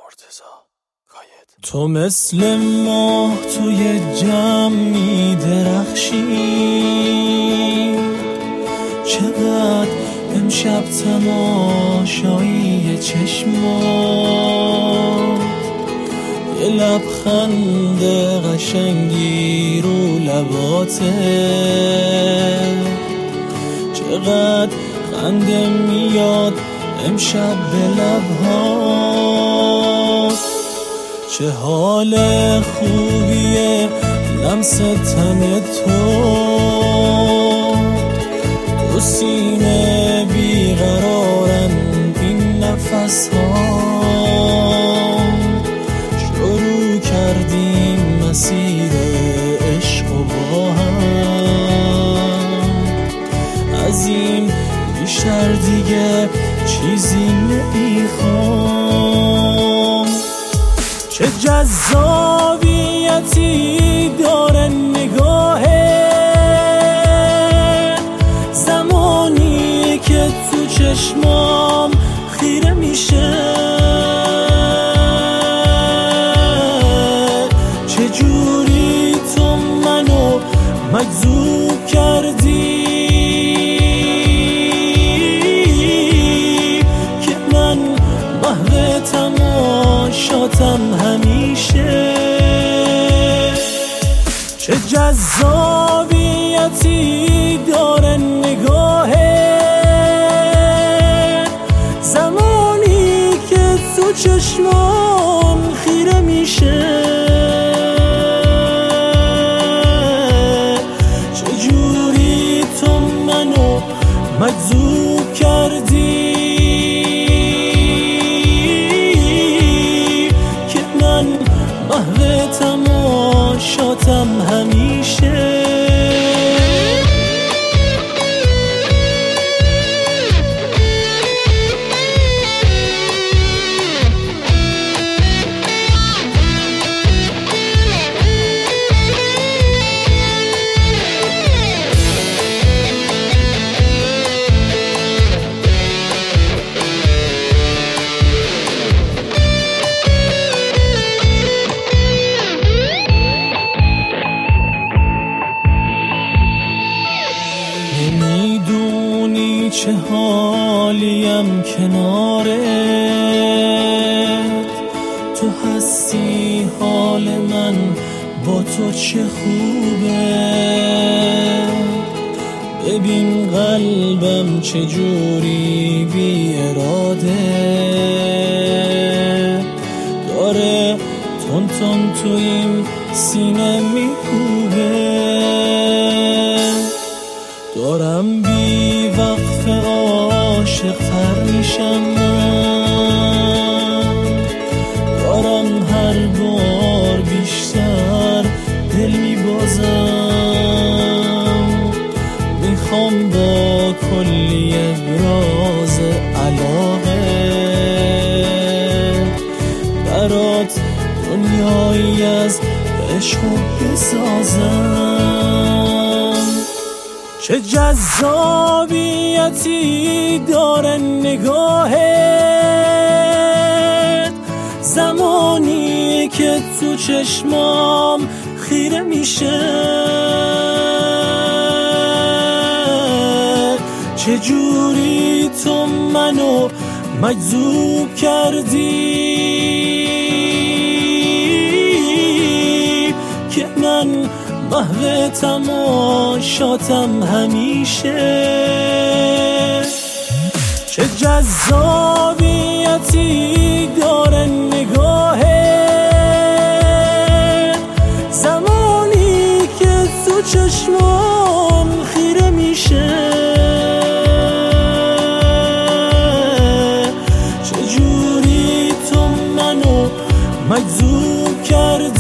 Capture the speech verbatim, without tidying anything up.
تو مثل ماه توی جمع می درخشی، چقدر امشب تماشایی چشمات، یه لبخند قشنگی رو لباته، چقدر خنده میاد امشب به لبهات، چه حال خوبیه لمس تن تو، تو سینه بیقرارن این نفس ها، شروع کردیم مسیر عشق و با هم، از این بیشتر دیگه چیزی نمیخوام. چه جذابیتی داره نگاهت، زمانی که تو چشمام خیره میشه، چه جوری تو منو مجذوب کردی که من محو تماشاتم همیشه. چه جذابیتی داره نگاهت، زمانی که تو چشمام خیره میشه، چه جوری تو منو مجذوب کردی که من محو تماشاتم همیشه. نمیدونی چه حالیم کنارت، تو هستی حال من با تو چه خوبه، ببین قلبم چه جوری بی اراده داره تون تون تو این سینه میکوبه، دارم بی وقف عاشق تر میشم من، دارم هر بار بیشتر دل میبازم، میخوام با کلی ابراز علاقه برات دنیایی از عشق بسازم. چه جذابیتی داره نگاهت، زمانی که تو چشمام خیره میشه، چه جوری تو منو مجذوب کردی که من محو تماشاتم همیشه. چه جذابیتی داره نگاهت، زمانی که تو چشمام خیره میشه، چه جوری تو منو مجذوب کردی